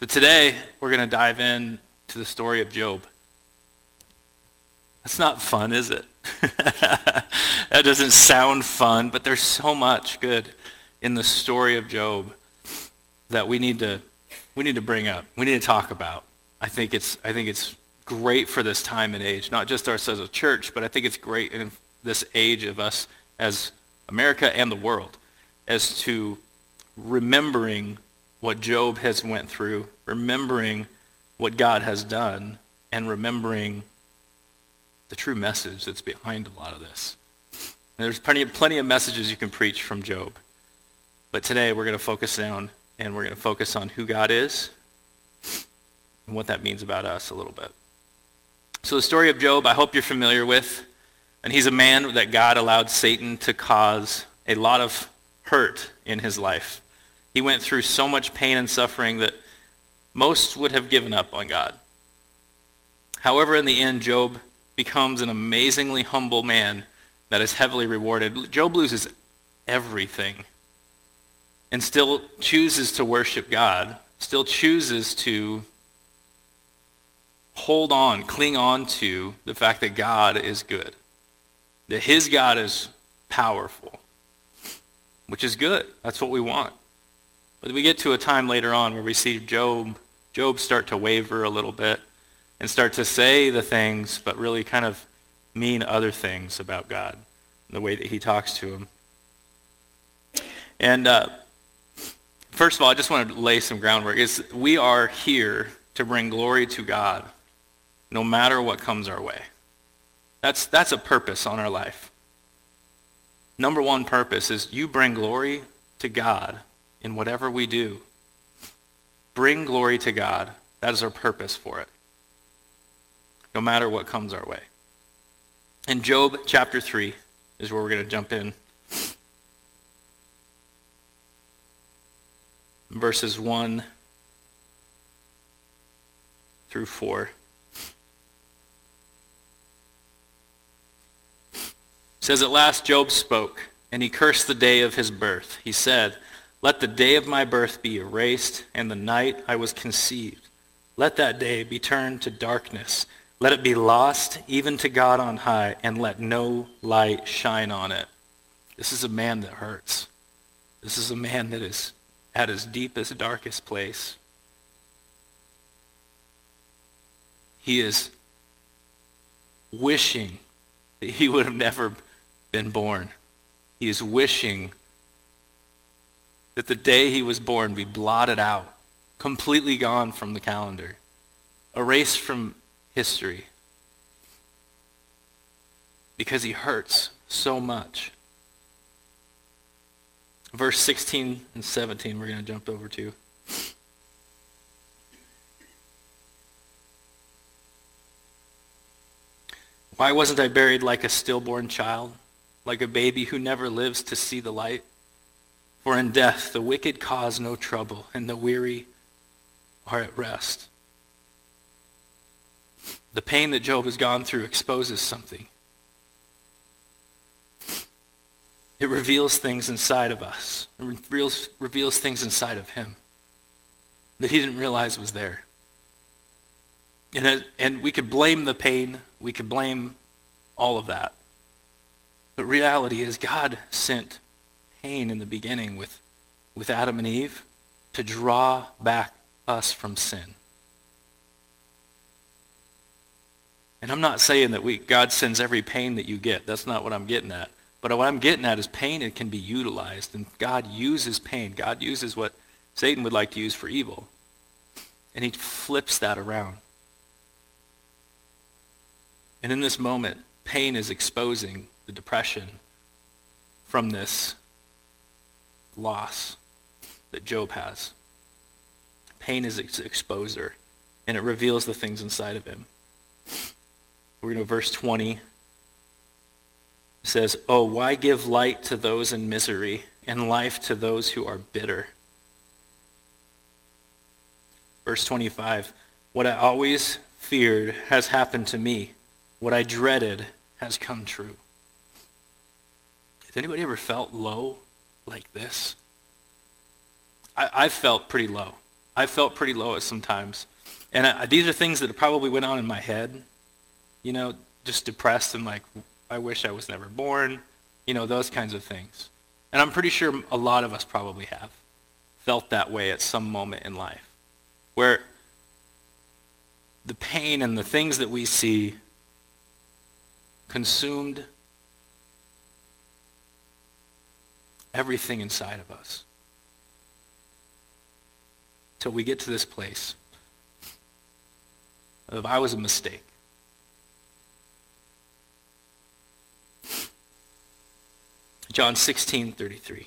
So today, we're going to dive in to the story of Job. That's not fun, is it? That doesn't sound fun, but there's so much good in the story of Job that we need to bring up. We need to talk about. I think it's great for this time and age, not just us as a church, but I think it's great in this age of us as America and the world, as to remembering what Job has went through, remembering what God has done, and remembering the true message that's behind a lot of this. And there's plenty of messages you can preach from Job. But today we're going to focus down and we're going to focus on who God is and what that means about us a little bit. So the story of Job, I hope you're familiar with. And he's a man that God allowed Satan to cause a lot of hurt in his life. He went through so much pain and suffering that most would have given up on God. However, in the end, Job becomes an amazingly humble man that is heavily rewarded. Job loses everything and still chooses to worship God, still chooses to hold on, cling on to the fact that God is good, that his God is powerful, which is good. That's what we want. But we get to a time later on where we see Job start to waver a little bit and start to say the things, but really kind of mean other things about God, the way that he talks to him. And first of all, I just want to lay some groundwork. We are here to bring glory to God no matter what comes our way. That's a purpose on our life. Number one purpose is you bring glory to God in whatever we do. Bring glory to God. That is our purpose for it, no matter what comes our way. And Job chapter 3 is where we're going to jump in. Verses 1 through 4. It says, "At last Job spoke, and he cursed the day of his birth. He said, 'Let the day of my birth be erased, and the night I was conceived. Let that day be turned to darkness. Let it be lost even to God on high, and let no light shine on it.'" This is a man that hurts. This is a man that is at his deepest, darkest place. He is wishing that he would have never been born. He is wishing that the day he was born be blotted out, completely gone from the calendar, erased from history, because he hurts so much. Verse 16 and 17 we're going to jump over to. "Why wasn't I buried like a stillborn child, like a baby who never lives to see the light? For in death the wicked cause no trouble, and the weary are at rest." The pain that Job has gone through exposes something. It reveals things inside of us. It reveals things inside of him that he didn't realize was there. And we could blame the pain. We could blame all of that. But reality is God sent pain in the beginning with Adam and Eve to draw back us from sin. And I'm not saying that God sends every pain that you get. That's not what I'm getting at. But what I'm getting at is pain, it can be utilized. And God uses pain. God uses what Satan would like to use for evil. And he flips that around. And in this moment, pain is exposing the depression from this loss that Job has. Pain is its exposer, and it reveals the things inside of him. We're going to verse 20. It says, "Oh, why give light to those in misery and life to those who are bitter?" Verse 25, "What I always feared has happened to me. What I dreaded has come true." Has anybody ever felt low like this? I've felt pretty low. I felt pretty low at some times. And these are things that probably went on in my head, just depressed and like, I wish I was never born, those kinds of things. And I'm pretty sure a lot of us probably have felt that way at some moment in life, where the pain and the things that we see consumed everything inside of us. Till we get to this place of I was a mistake. John 16:33.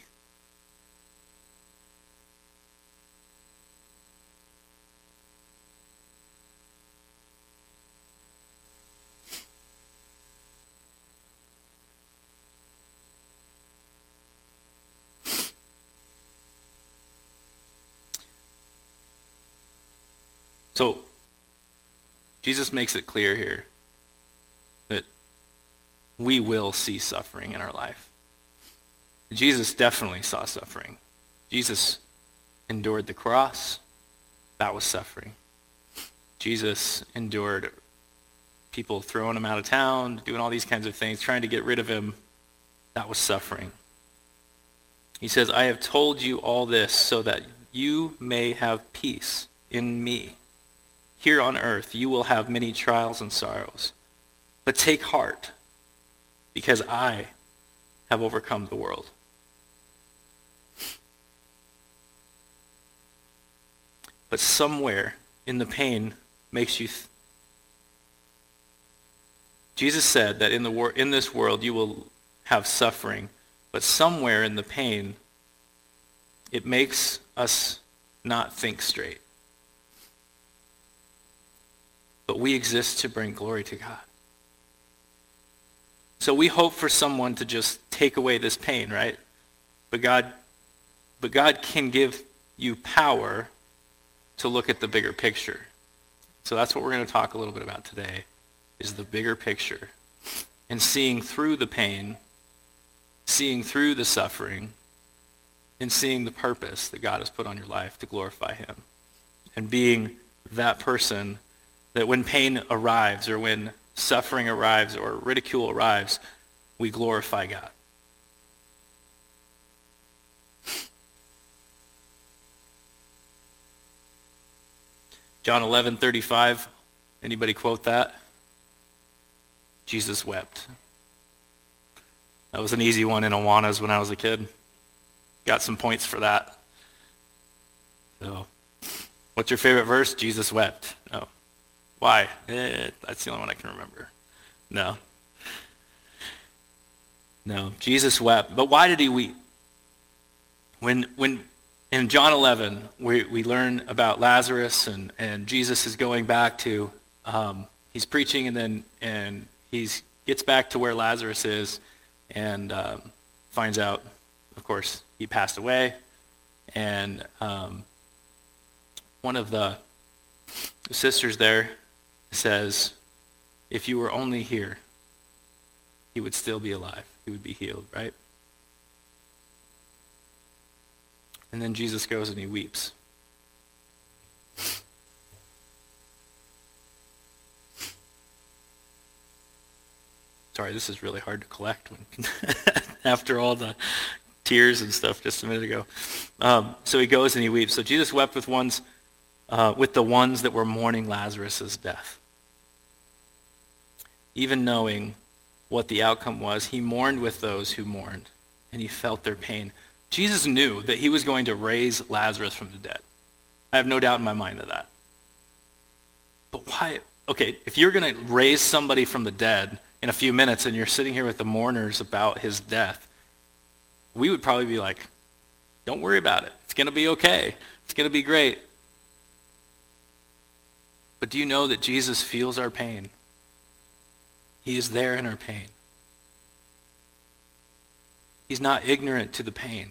So, Jesus makes it clear here that we will see suffering in our life. Jesus definitely saw suffering. Jesus endured the cross. That was suffering. Jesus endured people throwing him out of town, doing all these kinds of things, trying to get rid of him. That was suffering. He says, I have told you all this so that you may have peace in me. Here on earth, you will have many trials and sorrows. But take heart, because I have overcome the world. But somewhere in the pain makes you... Jesus said that in this world you will have suffering, but somewhere in the pain, it makes us not think straight. But we exist to bring glory to God. So we hope for someone to just take away this pain, right? But God can give you power to look at the bigger picture. So that's what we're going to talk a little bit about today, is the bigger picture. And seeing through the pain, seeing through the suffering, and seeing the purpose that God has put on your life to glorify him. And being that person that when pain arrives or when suffering arrives or ridicule arrives, we glorify God. John 11:35. Anybody quote that? Jesus wept. That was an easy one in Awanas when I was a kid. Got some points for that. So, what's your favorite verse? Jesus wept. Oh. Why? That's the only one I can remember. No. Jesus wept. But why did he weep? When in John 11, we learn about Lazarus and Jesus is going back to, he's preaching and he gets back to where Lazarus is and finds out, of course, he passed away. And one of the sisters there says, if you were only here, he would still be alive. He would be healed, right? And then Jesus goes and he weeps. Sorry, this is really hard to collect after all the tears and stuff just a minute ago. So he goes and he weeps. So Jesus wept with the ones that were mourning Lazarus' death. Even knowing what the outcome was, he mourned with those who mourned, and he felt their pain. Jesus knew that he was going to raise Lazarus from the dead. I have no doubt in my mind of that. But why? Okay, if you're going to raise somebody from the dead in a few minutes and you're sitting here with the mourners about his death, we would probably be like, don't worry about it. It's going to be okay. It's going to be great. But do you know that Jesus feels our pain? He is there in our pain. He's not ignorant to the pain.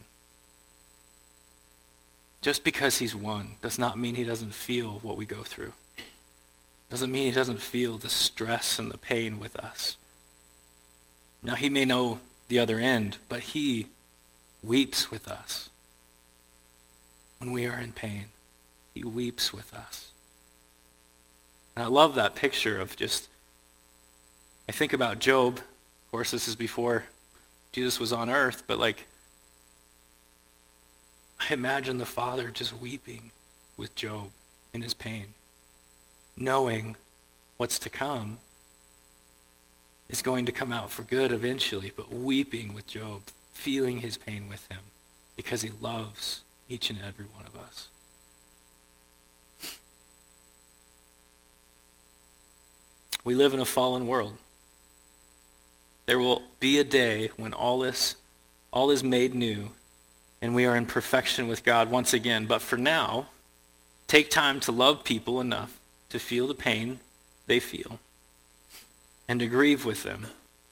Just because he's one does not mean he doesn't feel what we go through. Doesn't mean he doesn't feel the stress and the pain with us. Now, he may know the other end, but he weeps with us when we are in pain. He weeps with us. And I love that picture of just, I think about Job. Of course, this is before Jesus was on earth, but like, I imagine the Father just weeping with Job in his pain, knowing what's to come is going to come out for good eventually, but weeping with Job, feeling his pain with him, because he loves each and every one of us. We live in a fallen world. There will be a day when all is made new, and we are in perfection with God once again. But for now, take time to love people enough to feel the pain they feel and to grieve with them.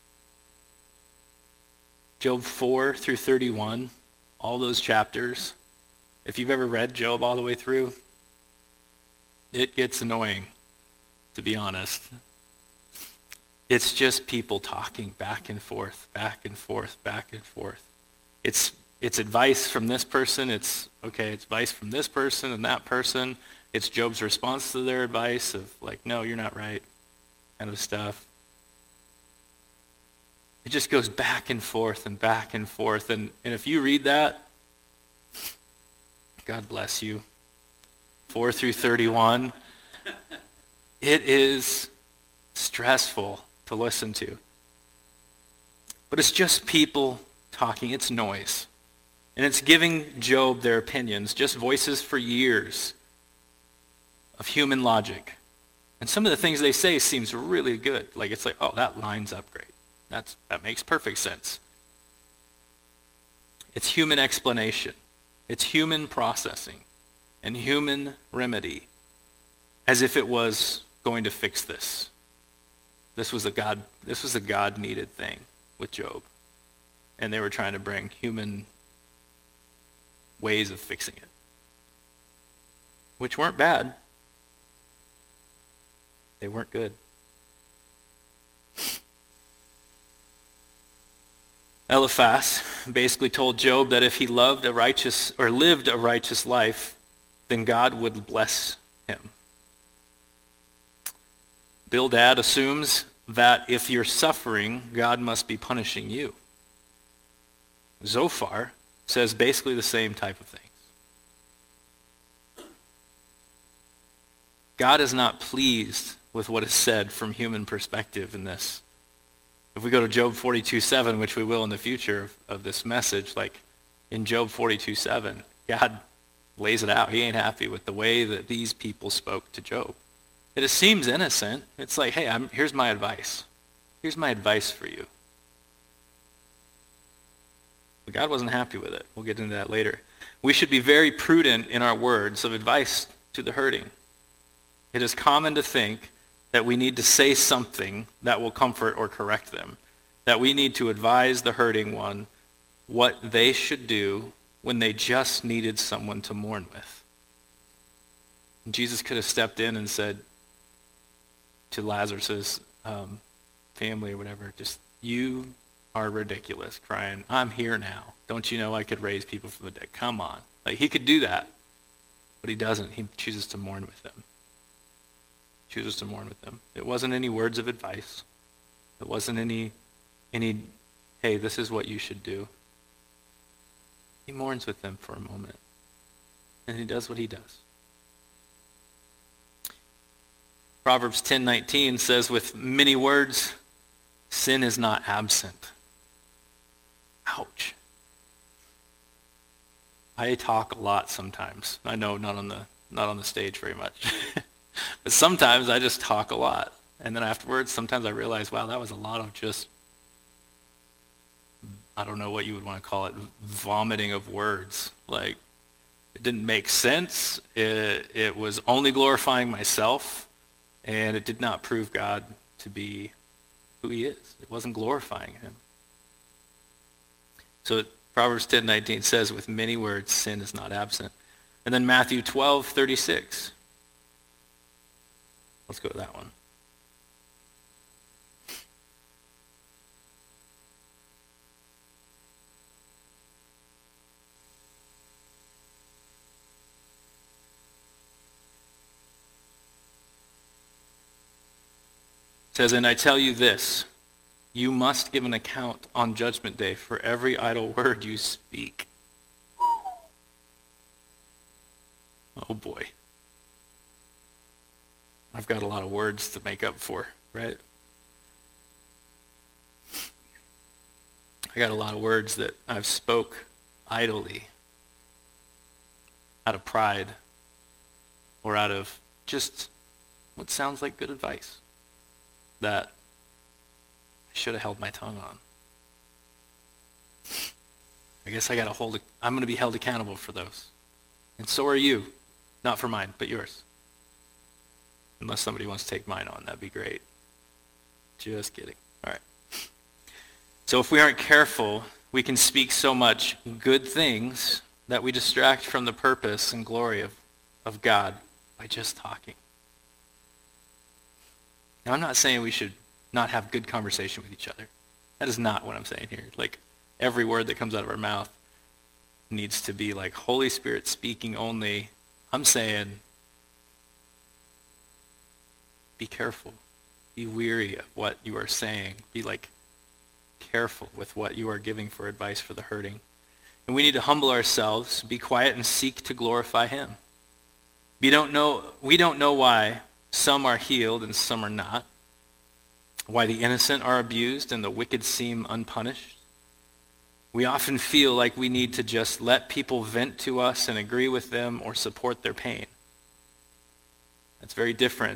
Job 4 through 31, all those chapters, if you've ever read Job all the way through, it gets annoying, to be honest. It's just people talking back and forth, back and forth, back and forth. It's advice from this person. It's advice from this person and that person. It's Job's response to their advice of like, no, you're not right, kind of stuff. It just goes back and forth and back and forth. And if you read that, God bless you. 4 through 31. It is stressful to listen to. But it's just people talking. It's noise. And it's giving Job their opinions, just voices for years of human logic. And some of the things they say seems really good. Like it's like, oh, that lines up great. That makes perfect sense. It's human explanation. It's human processing and human remedy, as if it was going to fix this. This was a God-needed thing with Job. And they were trying to bring human ways of fixing it, which weren't bad. They weren't good. Eliphaz basically told Job that if he lived a righteous life, then God would bless him. Bildad assumes that if you're suffering, God must be punishing you. Zophar says basically the same type of things. God is not pleased with what is said from human perspective in this. If we go to Job 42:7, which we will in the future of this message, like in Job 42:7, God lays it out. He ain't happy with the way that these people spoke to Job. It seems innocent. It's like, hey, here's my advice. Here's my advice for you. But God wasn't happy with it. We'll get into that later. We should be very prudent in our words of advice to the hurting. It is common to think that we need to say something that will comfort or correct them, that we need to advise the hurting one what they should do when they just needed someone to mourn with. And Jesus could have stepped in and said to Lazarus' family or whatever, just, you are ridiculous, crying, I'm here now. Don't you know I could raise people from the dead? Come on. Like, he could do that, but he doesn't. He chooses to mourn with them. Chooses to mourn with them. It wasn't any words of advice. It wasn't any, hey, this is what you should do. He mourns with them for a moment. And he does what he does. Proverbs 10:19 says, with many words, sin is not absent. Ouch. I talk a lot sometimes. I know not on the stage very much. But sometimes I just talk a lot. And then afterwards, sometimes I realize, wow, that was a lot of just, I don't know what you would want to call it, vomiting of words. Like, it didn't make sense. It was only glorifying myself. And it did not prove God to be who he is. It wasn't glorifying him. So Proverbs 10:19 says, with many words, sin is not absent. And then Matthew 12:36. Let's go to that one. It says, and I tell you this, you must give an account on Judgment Day for every idle word you speak. Oh boy. I've got a lot of words to make up for, right? I got a lot of words that I've spoke idly out of pride or out of just what sounds like good advice that I should have held my tongue on. I guess I'm going to be held accountable for those. And so are you. Not for mine, but yours. Unless somebody wants to take mine on, that'd be great. Just kidding. All right. So if we aren't careful, we can speak so much good things that we distract from the purpose and glory of God by just talking. Now, I'm not saying we should not have good conversation with each other. That is not what I'm saying here. Like, every word that comes out of our mouth needs to be like Holy Spirit speaking only. I'm saying, be careful. Be weary of what you are saying. Be careful with what you are giving for advice for the hurting. And we need to humble ourselves, be quiet, and seek to glorify him. We don't know why some are healed and some are not, why the innocent are abused and the wicked seem unpunished. We often feel like we need to just let people vent to us and agree with them or support their pain. That's very different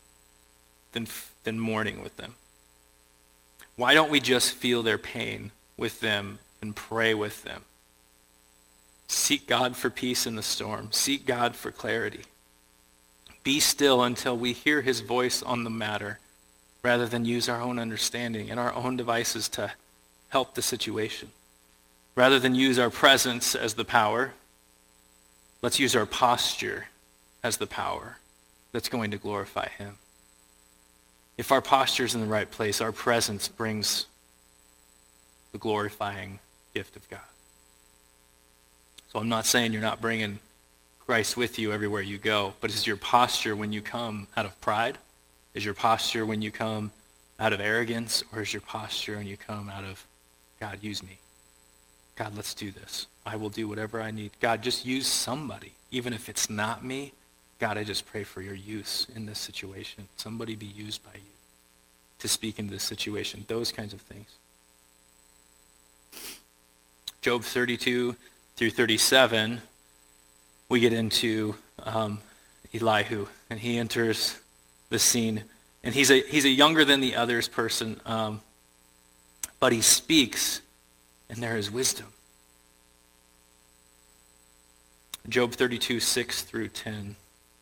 than mourning with them. Why don't we just feel their pain with them and pray with them? Seek God for peace in the storm. Seek God for clarity. Be still until we hear his voice on the matter, rather than use our own understanding and our own devices to help the situation. Rather than use our presence as the power, let's use our posture as the power that's going to glorify him. If our posture is in the right place, our presence brings the glorifying gift of God. So I'm not saying you're not bringing Christ with you everywhere you go, but is your posture when you come out of pride? Is your posture when you come out of arrogance? Or is your posture when you come out of, God, use me? God, let's do this. I will do whatever I need. God, just use somebody. Even if it's not me, God, I just pray for your use in this situation. Somebody be used by you to speak into this situation. Those kinds of things. Job 32 through 37, we get into Elihu, and he enters the scene. And he's a younger than the others person, but he speaks, and there is wisdom. Job 32, 6 through 10.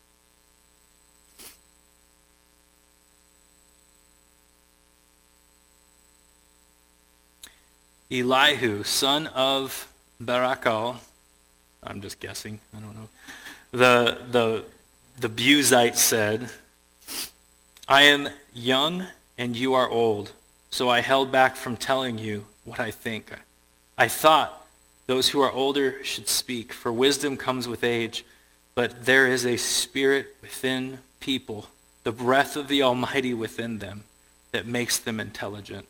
Elihu, son of Barakal, I'm just guessing, I don't know. The Buzite said, I am young and you are old, so I held back from telling you what I think. I thought those who are older should speak, for wisdom comes with age, but there is a spirit within people, the breath of the Almighty within them, that makes them intelligent.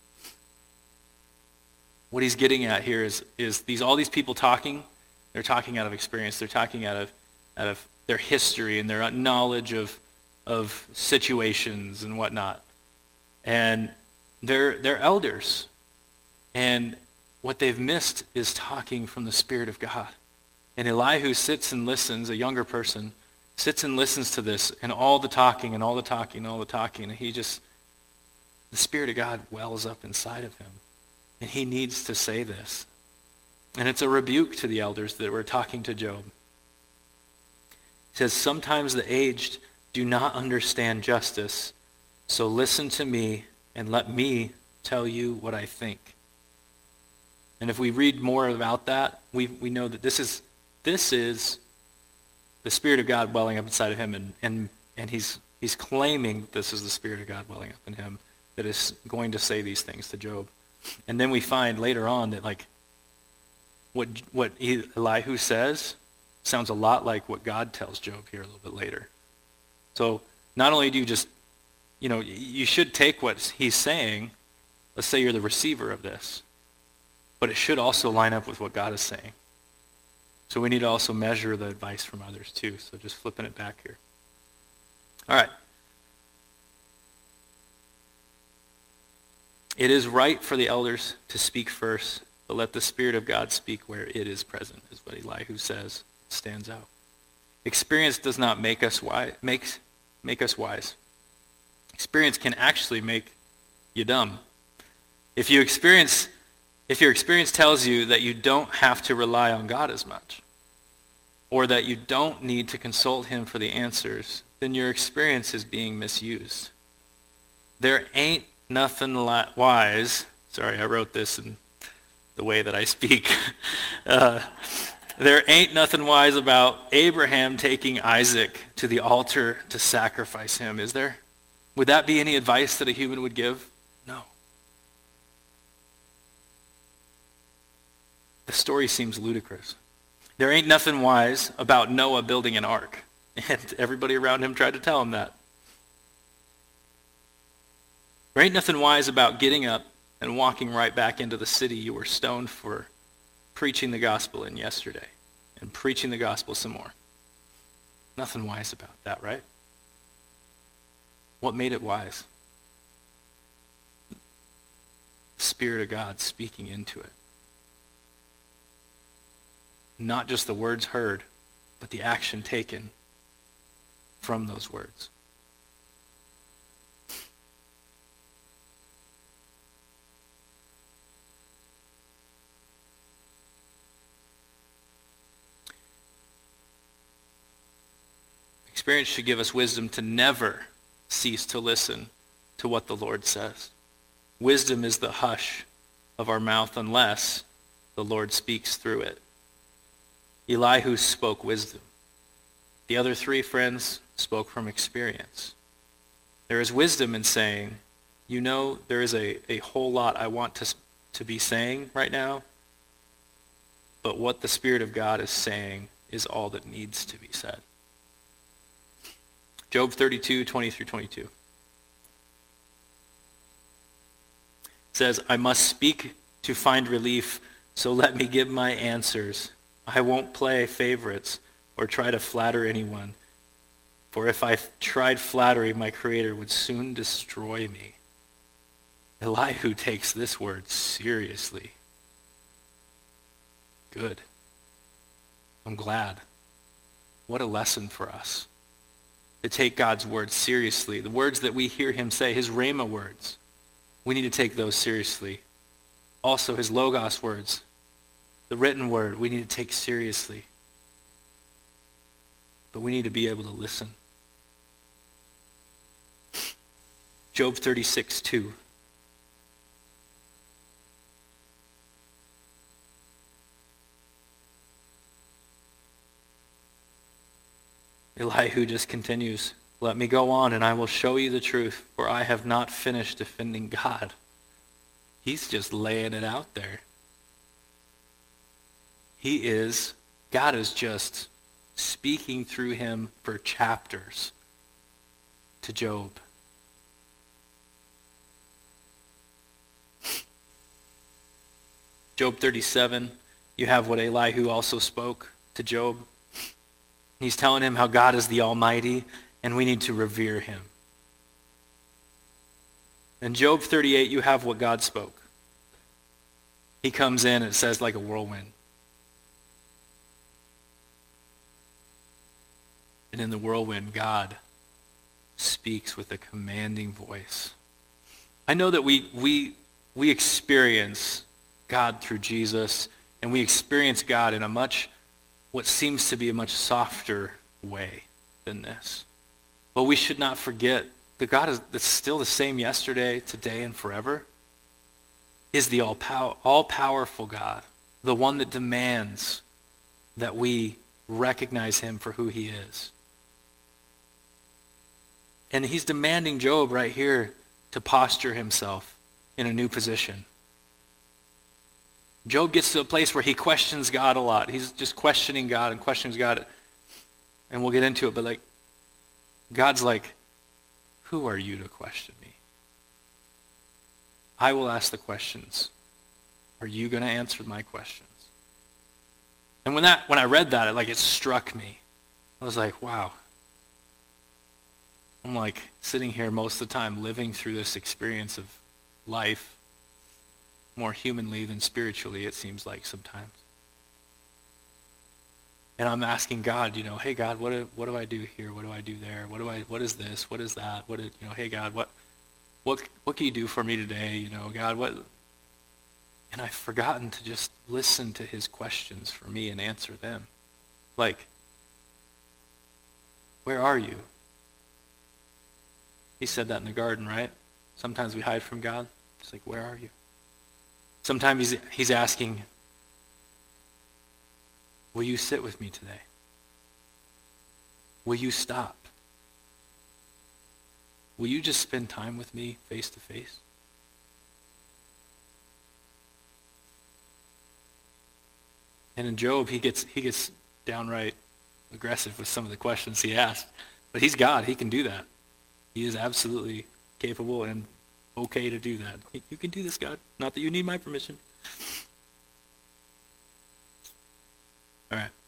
What he's getting at here is all these people talking, they're talking out of experience, they're talking out of their history and their knowledge of situations and whatnot. And they're elders. And what they've missed is talking from the Spirit of God. And Elihu sits and listens, a younger person, sits and listens to this, and all the talking and all the talking and all the talking, and the Spirit of God wells up inside of him. And he needs to say this. And it's a rebuke to the elders that were talking to Job. It says, sometimes the aged do not understand justice, so listen to me and let me tell you what I think. And if we read more about that, we know that this is the Spirit of God welling up inside of him, and he's claiming this is the Spirit of God welling up in him that is going to say these things to Job. And then we find later on that what Elihu says sounds a lot like what God tells Job here a little bit later. So not only do you just you should take what he's saying. Let's say you're the receiver of this. But it should also line up with what God is saying. So we need to also measure the advice from others too. So just flipping it back here. All right. It is right for the elders to speak first, but let the Spirit of God speak where it is present, is what Elihu says. Stands out. Experience does not make us wise. Make us wise. Experience can actually make you dumb. If your experience tells you that you don't have to rely on God as much, or that you don't need to consult him for the answers, then your experience is being misused. There ain't nothing wise. Sorry, I wrote this in the way that I speak. There ain't nothing wise about Abraham taking Isaac to the altar to sacrifice him, is there? Would that be any advice that a human would give? No. The story seems ludicrous. There ain't nothing wise about Noah building an ark. And everybody around him tried to tell him that. There ain't nothing wise about getting up and walking right back into the city you were stoned for preaching the gospel in yesterday and preaching the gospel some more. Nothing wise about that, right? What made it wise? The Spirit of God speaking into it. Not just the words heard, but the action taken from those words. Experience should give us wisdom to never cease to listen to what the Lord says. Wisdom is the hush of our mouth unless the Lord speaks through it. Elihu spoke wisdom. The other three friends spoke from experience. There is wisdom in saying, there is a whole lot I want to be saying right now, but what the Spirit of God is saying is all that needs to be said. Job 32, 20 through 22. Says, I must speak to find relief, so let me give my answers. I won't play favorites or try to flatter anyone. For if I tried flattery, my Creator would soon destroy me. Elihu takes this word seriously. Good. I'm glad. What a lesson for us. To take God's words seriously. The words that we hear him say, his Rhema words, we need to take those seriously. Also his Logos words, the written word, we need to take seriously. But we need to be able to listen. Job 36, 2. Elihu just continues, let me go on and I will show you the truth, for I have not finished defending God. He's just laying it out there. God is just speaking through him for chapters to Job. Job 37, you have what Elihu also spoke to Job. He's telling him how God is the Almighty and we need to revere him. In Job 38, you have what God spoke. He comes in and it says like a whirlwind. And in the whirlwind, God speaks with a commanding voice. I know that we experience God through Jesus, and we experience God in what seems to be a much softer way than this. But we should not forget that God that's still the same yesterday, today, and forever, is the all-powerful God, the one that demands that we recognize him for who he is. And he's demanding Job right here to posture himself in a new position. Job gets to a place where he questions God a lot. He's just questioning God and questions God. And we'll get into it, but God's like, who are you to question me? I will ask the questions. Are you going to answer my questions? And when I read that, it struck me. I was like, wow. I'm like sitting here most of the time living through this experience of life more humanly than spiritually, it seems like sometimes. And I'm asking God, hey God, what do I do here? What do I do there? What is this? What is that? Hey God, what can you do for me today? God, what? And I've forgotten to just listen to his questions for me and answer them. Like, where are you? He said that in the garden, right? Sometimes we hide from God. It's like, where are you? Sometimes he's asking, will you sit with me today? Will you stop? Will you just spend time with me face to face? And in Job, he gets downright aggressive with some of the questions he asked. But he's God. He can do that. He is absolutely capable and okay to do that. You can do this, God. Not that you need my permission. All right.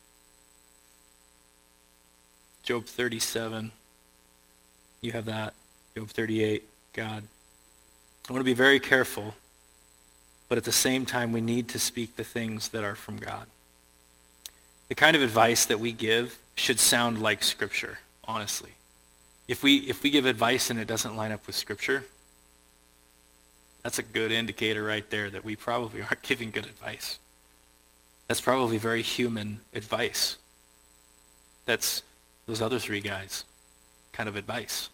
Job 37. You have that. Job 38. God. I want to be very careful, but at the same time, we need to speak the things that are from God. The kind of advice that we give should sound like Scripture, honestly. If we give advice and it doesn't line up with Scripture, that's a good indicator right there that we probably aren't giving good advice. That's probably very human advice. That's those other three guys' kind of advice.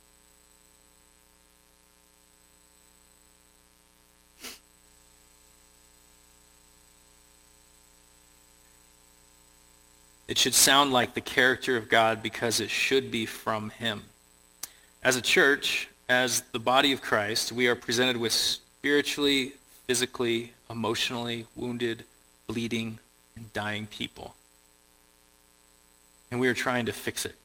It should sound like the character of God because it should be from him. As a church, as the body of Christ, we are presented with spiritually, physically, emotionally wounded, bleeding, and dying people. And we are trying to fix it.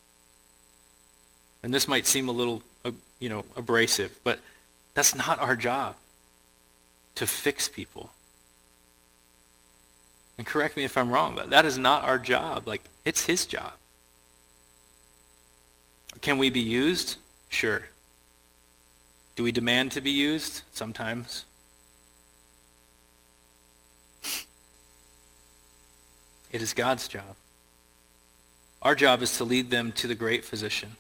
And this might seem a little, abrasive, but that's not our job, to fix people. And correct me if I'm wrong, but that is not our job. It's his job. Can we be used? Sure. Do we demand to be used? Sometimes. It is God's job. Our job is to lead them to the great physician.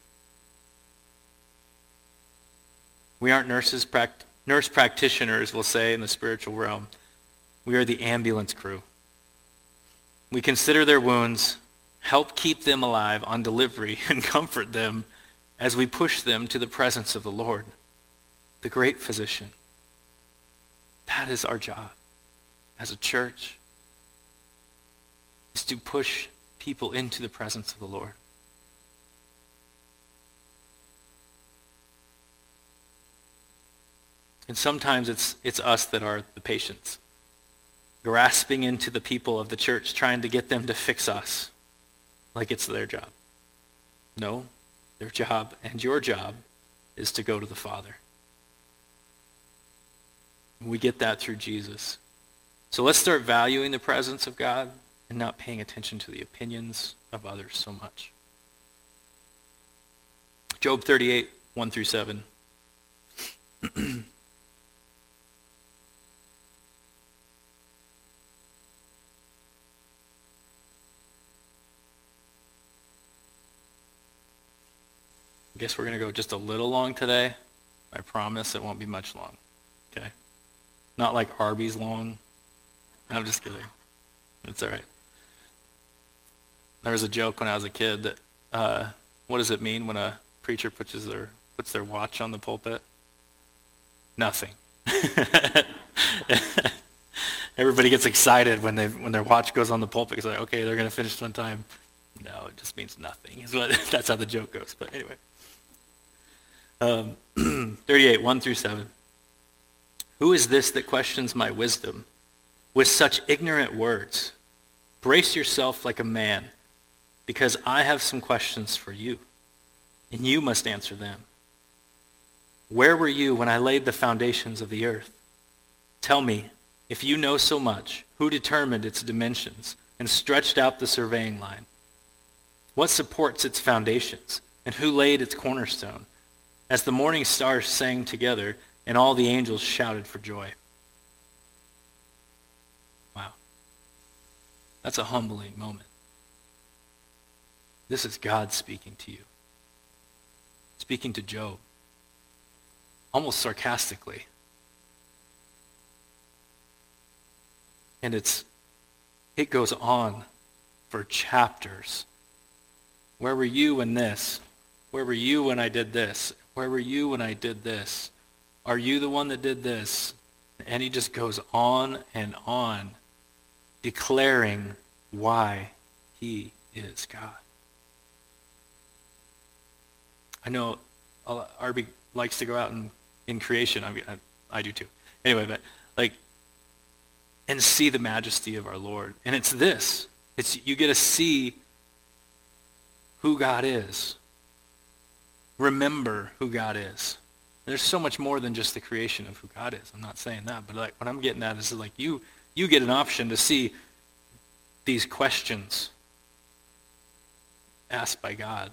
We aren't nurse practitioners, we'll say, in the spiritual realm. We are the ambulance crew. We consider their wounds, help keep them alive on delivery, and comfort them as we push them to the presence of the Lord, the great physician. That is our job as a church, is to push people into the presence of the Lord. And sometimes it's us that are the patients, grasping into the people of the church, trying to get them to fix us like it's their job. No, their job and your job is to go to the Father. We get that through Jesus. So let's start valuing the presence of God and not paying attention to the opinions of others so much. Job 38, 1 through 7. I guess we're going to go just a little long today. I promise it won't be much long. Okay? Not like Arby's long. I'm just kidding. It's all right. There was a joke when I was a kid that, what does it mean when a preacher puts their watch on the pulpit? Nothing. Everybody gets excited when their watch goes on the pulpit. It's like, okay, they're going to finish on time. No, it just means nothing. That's how the joke goes. But anyway. 38, 1 through 7. Who is this that questions my wisdom with such ignorant words? Brace yourself like a man, because I have some questions for you, and you must answer them. Where were you when I laid the foundations of the earth? Tell me, if you know so much, who determined its dimensions and stretched out the surveying line? What supports its foundations, and who laid its cornerstone? As the morning stars sang together, and all the angels shouted for joy. Wow. That's a humbling moment. This is God speaking to you. Speaking to Job. Almost sarcastically. And it goes on for chapters. Where were you when this? Where were you when I did this? Where were you when I did this? Are you the one that did this? And he just goes on and on, declaring why he is God. I know Arby likes to go out in creation. I do too. Anyway, but and see the majesty of our Lord. And it's this. You get to see who God is. Remember who God is. There's so much more than just the creation of who God is. I'm not saying that, but what I'm getting at is you get an option to see these questions asked by God.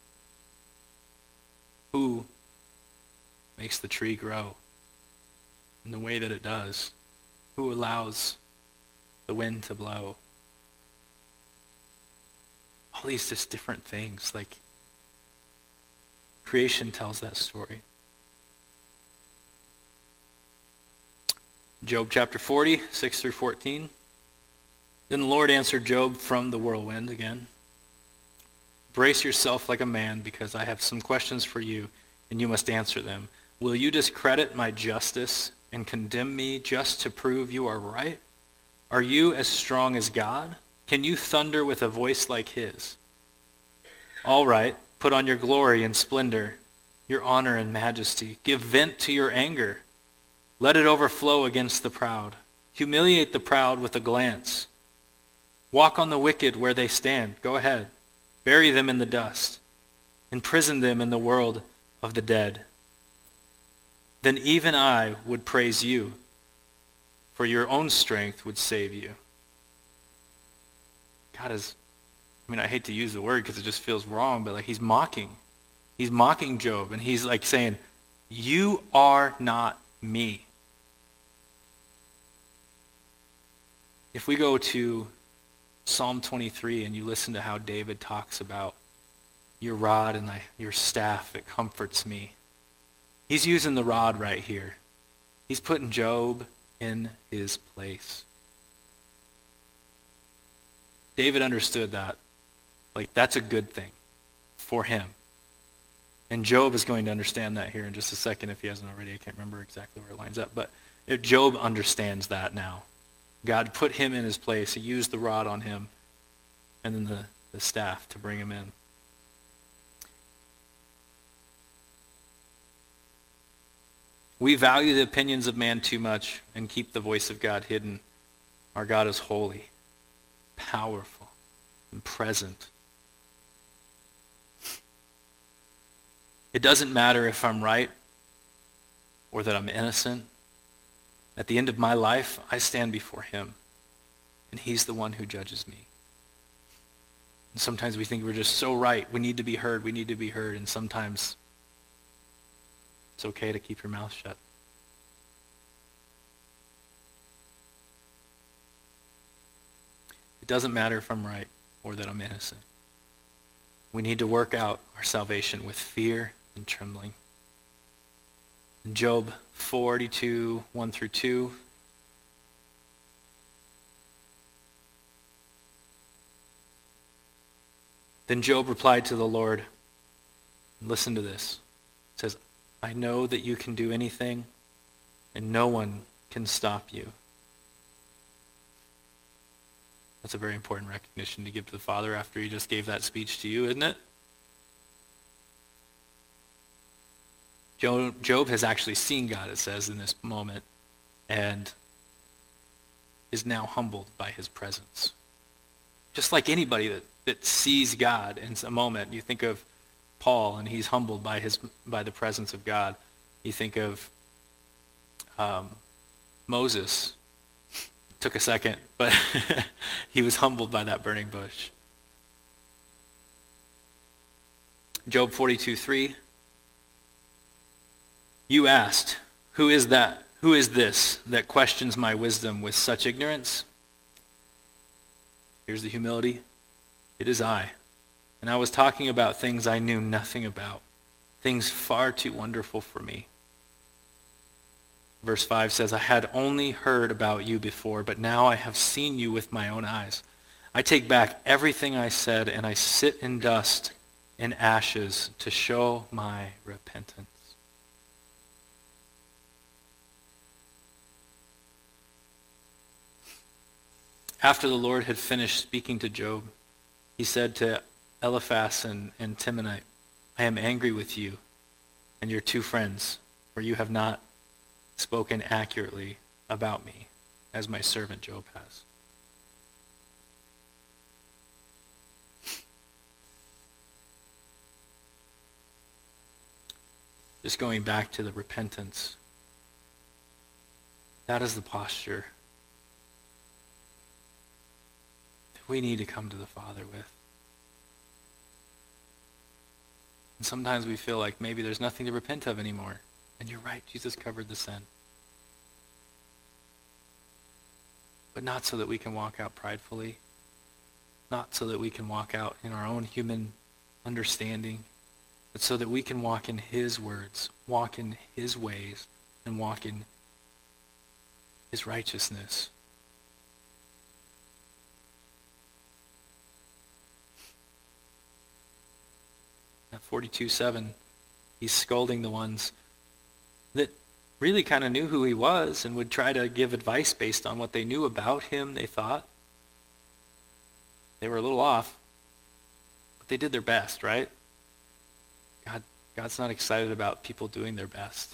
Who makes the tree grow in the way that it does? Who allows the wind to blow? All these just different things. Creation tells that story. Job chapter 40, 6 through 14. Then the Lord answered Job from the whirlwind again. Brace yourself like a man, because I have some questions for you, and you must answer them. Will you discredit my justice and condemn me just to prove you are right? Are you as strong as God? Can you thunder with a voice like his? All right, put on your glory and splendor, your honor and majesty. Give vent to your anger. Let it overflow against the proud. Humiliate the proud with a glance. Walk on the wicked where they stand. Go ahead. Bury them in the dust. Imprison them in the world of the dead. Then even I would praise you, for your own strength would save you. God is, I hate to use the word because it just feels wrong, but he's mocking. He's mocking Job, and he's saying, you are not me. If we go to Psalm 23 and you listen to how David talks about your rod and your staff, it comforts me. He's using the rod right here. He's putting Job in his place. David understood that. That's a good thing for him. And Job is going to understand that here in just a second if he hasn't already. I can't remember exactly where it lines up. But if Job understands that now. God put him in his place. He used the rod on him and then the staff to bring him in. We value the opinions of man too much and keep the voice of God hidden. Our God is holy, powerful, and present. It doesn't matter if I'm right or that I'm innocent. At the end of my life, I stand before him, and he's the one who judges me. And sometimes we think we're just so right. We need to be heard. We need to be heard. And sometimes it's okay to keep your mouth shut. It doesn't matter if I'm right or that I'm innocent. We need to work out our salvation with fear and trembling. In Job 42, 1 through 2, then Job replied to the Lord, listen to this. It says, I know that you can do anything, and no one can stop you. That's a very important recognition to give to the Father after he just gave that speech to you, isn't it? Job has actually seen God, it says, in this moment, and is now humbled by his presence. Just like anybody that sees God in a moment, you think of Paul, and he's humbled by the presence of God. You think of Moses. Took a second, but he was humbled by that burning bush. Job 42:3. You asked, who is that? Who is this that questions my wisdom with such ignorance? Here's the humility. It is I. And I was talking about things I knew nothing about, things far too wonderful for me. Verse 5 says, I had only heard about you before, but now I have seen you with my own eyes. I take back everything I said, and I sit in dust and ashes to show my repentance. After the Lord had finished speaking to Job, he said to Eliphaz and Temanite, I am angry with you and your two friends, for you have not spoken accurately about me, as my servant Job has. Just going back to the repentance, that is the posture that we need to come to the Father with. And sometimes we feel like maybe there's nothing to repent of anymore. And you're right, Jesus covered the sin. But not so that we can walk out pridefully, not so that we can walk out in our own human understanding, but so that we can walk in his words, walk in his ways, and walk in his righteousness. At 42:7, he's scolding the ones that really kind of knew who he was and would try to give advice based on what they knew about him, they thought. They were a little off, but they did their best, right? God's not excited about people doing their best.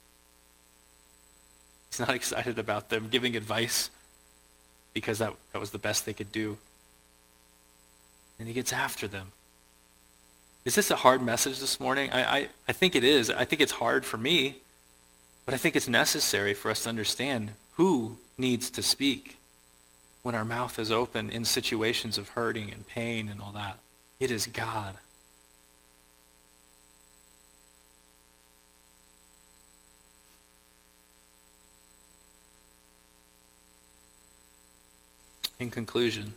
He's not excited about them giving advice because that was the best they could do. And he gets after them. Is this a hard message this morning? I think it is. I think it's hard for me, but I think it's necessary for us to understand who needs to speak when our mouth is open in situations of hurting and pain and all that. It is God. In conclusion,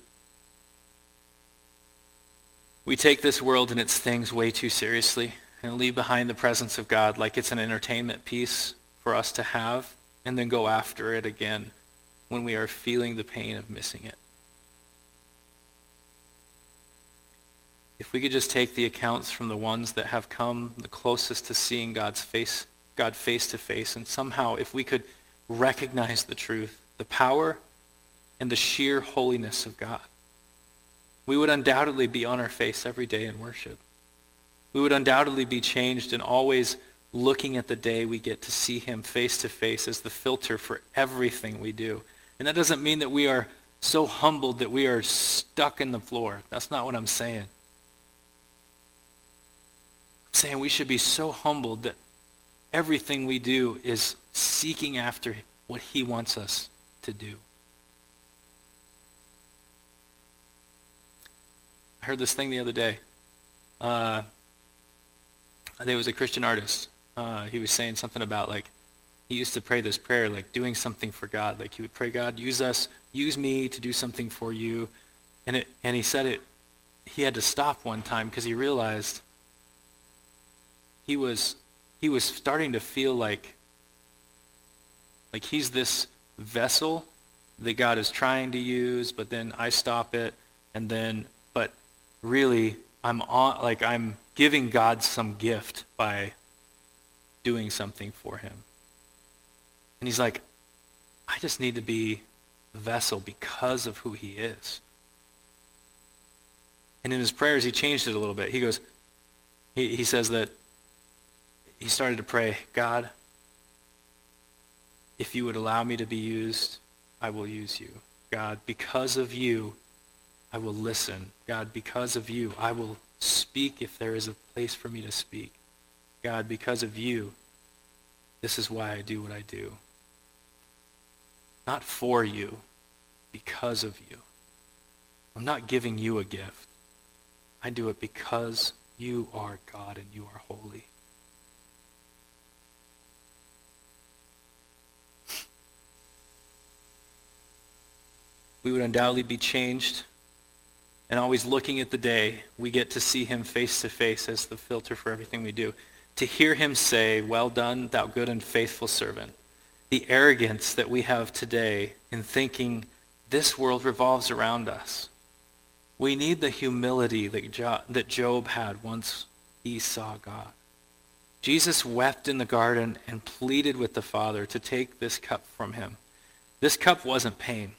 we take this world and its things way too seriously and leave behind the presence of God like it's an entertainment piece for us to have and then go after it again when we are feeling the pain of missing it. If we could just take the accounts from the ones that have come the closest to seeing God face to face, and somehow if we could recognize the truth, the power and the sheer holiness of God, we would undoubtedly be on our face every day in worship. We would undoubtedly be changed and always looking at the day we get to see him face to face as the filter for everything we do. And that doesn't mean that we are so humbled that we are stuck in the floor. That's not what I'm saying. I'm saying we should be so humbled that everything we do is seeking after what he wants us to do. I heard this thing the other day. I think it was a Christian artist. He was saying something about, like, he used to pray this prayer, like doing something for God. Like he would pray, God, use me to do something for you. And he said he had to stop one time because he realized he was starting to feel like he's this vessel that God is trying to use, but then I stop it, but really I'm giving God some gift by doing something for him. And he's like, I just need to be a vessel because of who he is. And in his prayers, he changed it a little bit. He goes, he says that he started to pray, God, if you would allow me to be used, I will use you. God, because of you, I will listen. God, because of you, I will speak if there is a place for me to speak. God, because of you, This is why I do what I do. Not for you, because of you. I'm not giving you a gift. I do it because you are God and you are holy. We would undoubtedly be changed, and always looking at the day we get to see him face to face as the filter for everything we do. To hear him say, "Well done, thou good and faithful servant." The arrogance that we have today in thinking this world revolves around us. We need the humility that Job had once he saw God. Jesus wept in the garden and pleaded with the Father to take this cup from him. This cup wasn't pain.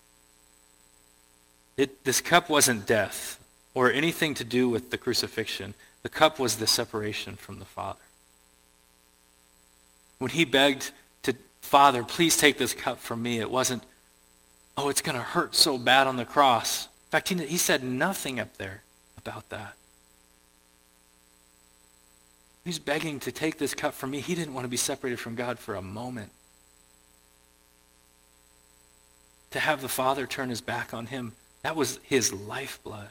This cup wasn't death or anything to do with the crucifixion. The cup was the separation from the Father. When he begged to, "Father, please take this cup from me," it wasn't, "Oh, it's going to hurt so bad on the cross." In fact, he said nothing up there about that. He's begging to take this cup from me. He didn't want to be separated from God for a moment. To have the Father turn his back on him, that was his lifeblood.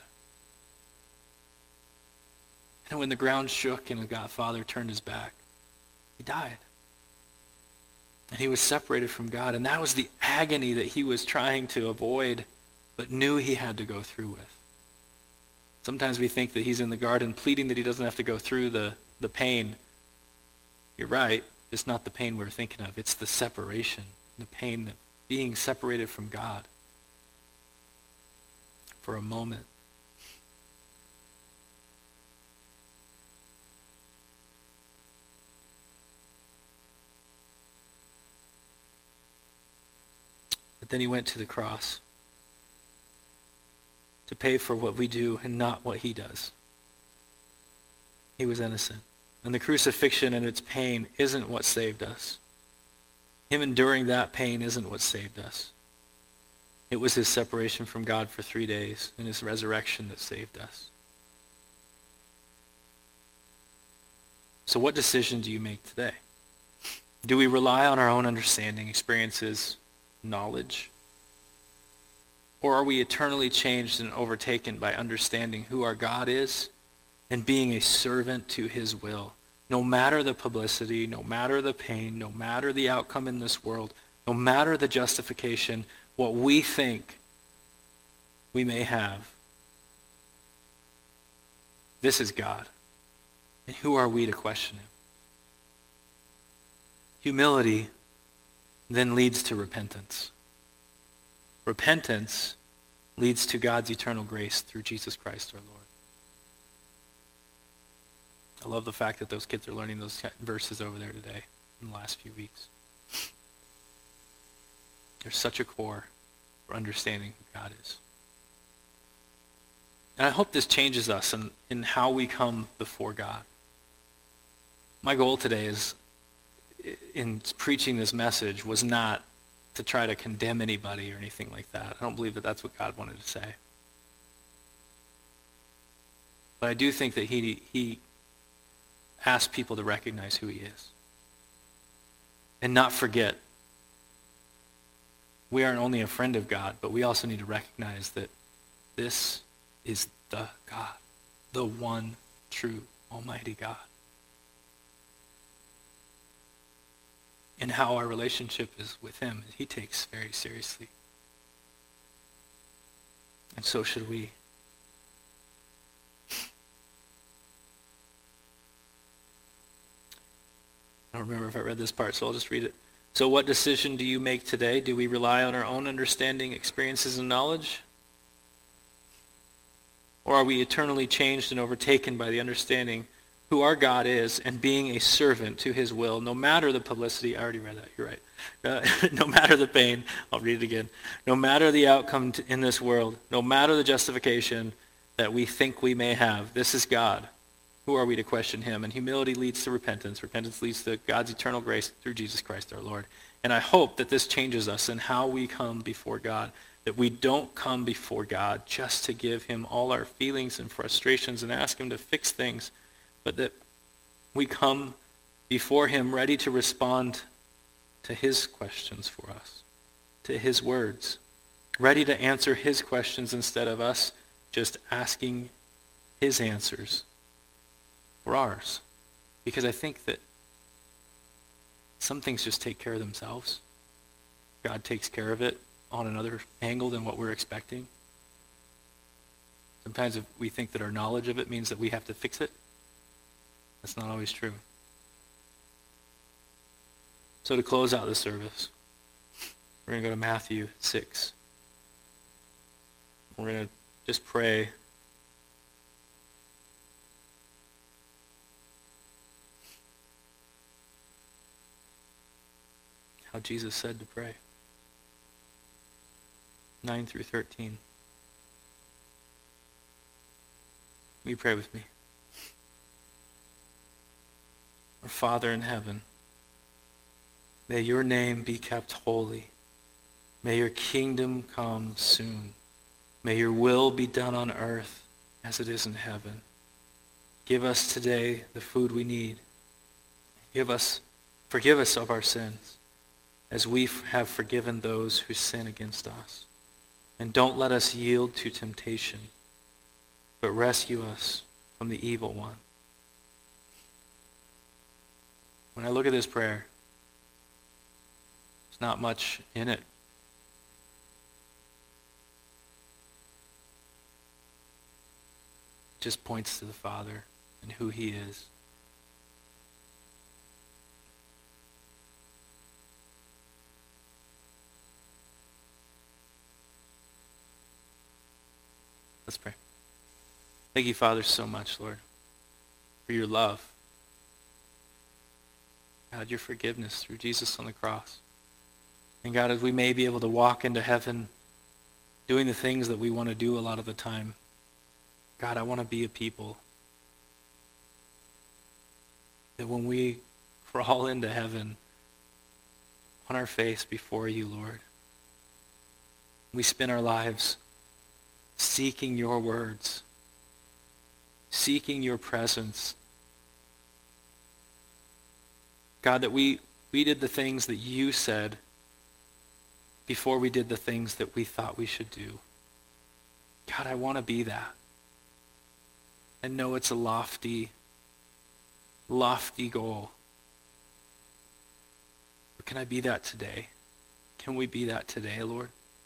And when the ground shook and the Father turned his back, he died. And he was separated from God. And that was the agony that he was trying to avoid, but knew he had to go through with. Sometimes we think that he's in the garden pleading that he doesn't have to go through the pain. You're right. It's not the pain we're thinking of. It's the separation, the pain of being separated from God for a moment. But then he went to the cross to pay for what we do and not what he does. He was innocent. And the crucifixion and its pain isn't what saved us. Him enduring that pain isn't what saved us. It was his separation from God for 3 days and his resurrection that saved us. So what decision do you make today? Do we rely on our own understanding, experiences, knowledge? Or are we eternally changed and overtaken by understanding who our God is and being a servant to his will? No matter the publicity, no matter the pain, no matter the outcome in this world, no matter the justification, what we think we may have, this is God. And who are we to question him? Humility then leads to repentance. Repentance leads to God's eternal grace through Jesus Christ our Lord. I love the fact that those kids are learning those verses over there today in the last few weeks. There's such a core for understanding who God is. And I hope this changes us in how we come before God. My goal today is, in preaching this message, was not to try to condemn anybody or anything like that. I don't believe that that's what God wanted to say. But I do think that he asked people to recognize who he is and not forget. We aren't only a friend of God, but we also need to recognize that this is the God, the one true almighty God. And how our relationship is with him, he takes very seriously. And so should we. I don't remember if I read this part, so I'll just read it. So what decision do you make today? Do we rely on our own understanding, experiences, and knowledge? Or are we eternally changed and overtaken by the understanding who our God is and being a servant to his will, no matter the publicity? I already read that, you're right. No matter the pain, I'll read it again. No matter the outcome in this world, no matter the justification that we think we may have, this is God. Who are we to question him? And humility leads to repentance. Repentance leads to God's eternal grace through Jesus Christ our Lord. And I hope that this changes us in how we come before God, that we don't come before God just to give him all our feelings and frustrations and ask him to fix things, but that we come before him, ready to respond to his questions for us, to his words, ready to answer his questions instead of us just asking his answers for ours. Because I think that some things just take care of themselves. God takes care of it on another angle than what we're expecting. Sometimes if we think that our knowledge of it means that we have to fix it, that's not always true. So to close out the service, we're going to go to Matthew 6. We're going to just pray. How Jesus said to pray. 9 through 13. Will you pray with me? Our Father in heaven, may your name be kept holy. May your kingdom come soon. May your will be done on earth as it is in heaven. Give us today the food we need. Forgive us of our sins as we have forgiven those who sin against us. And don't let us yield to temptation, but rescue us from the evil one. When I look at this prayer, there's not much in it. It just points to the Father and who he is. Let's pray. Thank you, Father, so much, Lord, for your love. God, your forgiveness through Jesus on the cross. And God, as we may be able to walk into heaven doing the things that we want to do a lot of the time, God, I want to be a people that when we crawl into heaven on our face before you, Lord, we spend our lives seeking your words, seeking your presence. God, that we did the things that you said before we did the things that we thought we should do. God, I want to be that. I know it's a lofty, lofty goal. But can I be that today? Can we be that today, Lord?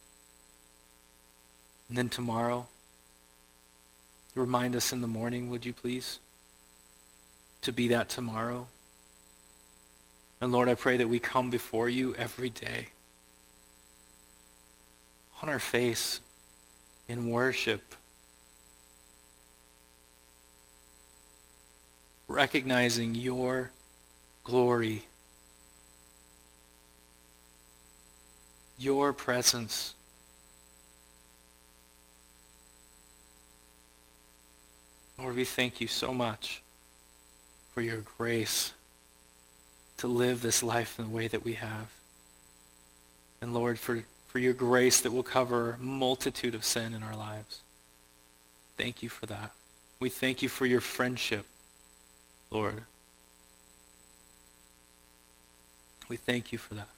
And then tomorrow, remind us in the morning, would you please, to be that tomorrow. And Lord, I pray that we come before you every day on our face in worship, recognizing your glory, your presence. Lord, we thank you so much for your grace to live this life in the way that we have. And Lord, for your grace that will cover a multitude of sin in our lives. Thank you for that. We thank you for your friendship, Lord. We thank you for that.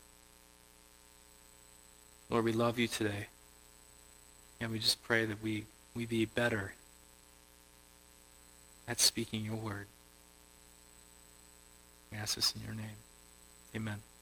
Lord, we love you today. And we just pray that we be better at speaking your word. We ask this in your name. Amen.